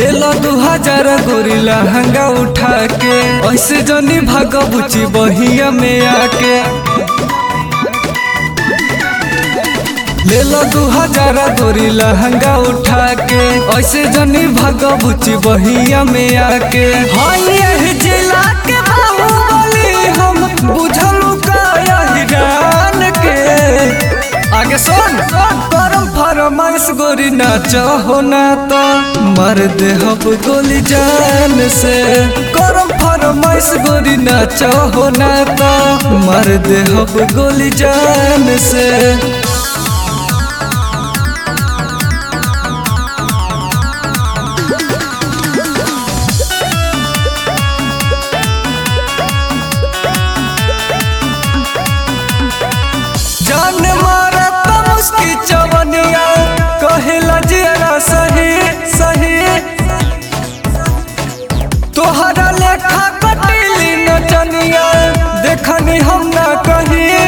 ले लो 2000 गोरी लहंगा उठा के, ऐसे जनी भाग बुची बहिया में आके। ले लो 2000 गोरी लहंगा उठा के, ऐसे जनी भाग बुची बहिया में आके। हाँ यही जिला के बाहुबली हम बुझलू का हिरान के। आगे सुन करम फरमाइश गोरी नाच हो ना तो मर दे हब गोली जान से। करम फरमाइश गोरी नाच हो ना तो मर दे हब गोली जान से। जान मारा मुस्की चवनिया कहेला जिया सही सही। तोहरा लेखा कटीली नचनिया देखनी हम ना कहीं।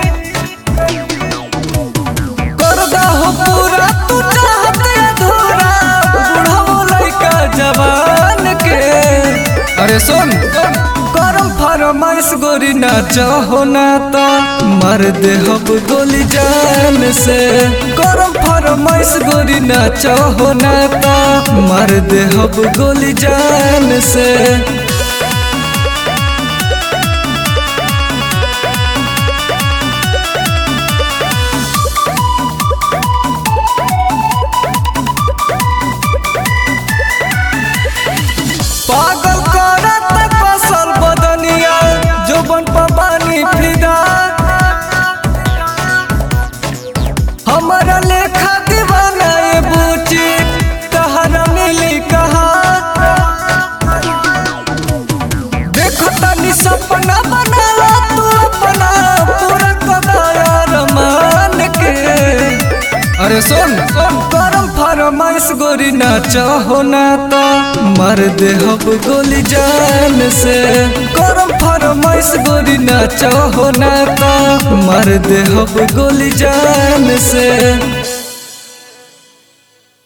करदा हो पूरा तू चाहते अधूरा बुढ़ाओ लइका जवान के। अरे सुन करम फरमाइश गोरी नाच हो ना तो मर दे हब गोली जान से। करम फरमाइश गोरी नाच हो ना तो मर दे हब गोली जान से। पागल करत कसल बदनिया जोबन पानी फिदा। हमारा लेखा दीवाना ये बूची तहरा मिली कहा। देखो तनी सपना बनाला तू अपना पूरा कदाया रमान के। अरे सुन करम फरमाइश गोरी नाच हो ना तो मर दे हब गोली जान से। करम फरमाइश गोरी नाच हो ना तो मर दे हब गोली जान से।